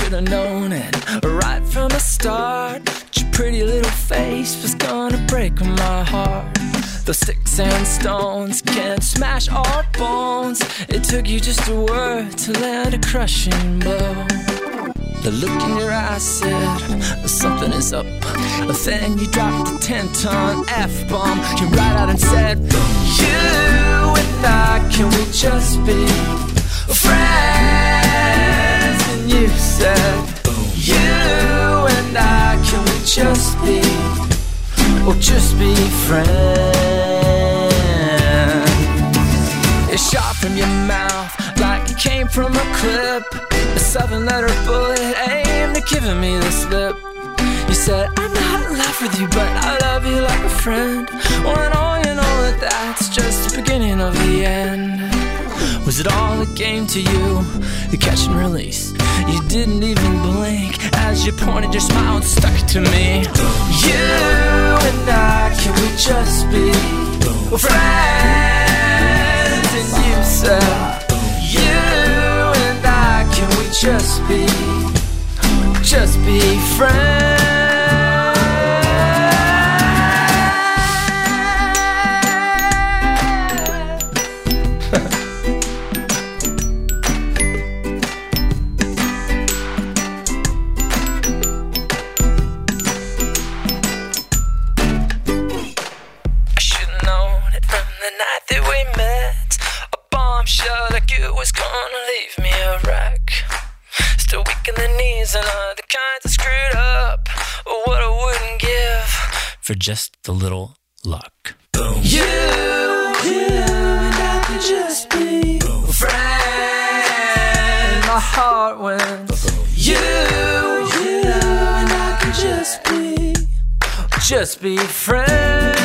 should've known it right from the start. Your pretty little face was gonna break my heart. Those sticks and stones can't smash our bones. It took you just a word to land a crushing blow. The look in your eyes said something is up. Then you dropped the 10-ton F-bomb. You right out and said, you and I, can we just be friends? And you said, you and I, can we just be, oh, just be friends? It shot from your mouth like it came from a clip. A 7-letter bullet aimed at giving me the slip. You said, I'm not in love with you, but I love you like a friend. Well, and all you know that that's just the beginning of the end. Was it all a game to you, the catch and release? You didn't even blink as you pointed your smile and stuck it to me. You and I, can we just be friends? And you said, you and I, can we just be friends? Like you was gonna leave me a wreck. Still weak in the knees and other kinds of screwed up. What I wouldn't give for just a little luck. Boom. You and I could just be friends. My heart went. You and I could just be friends.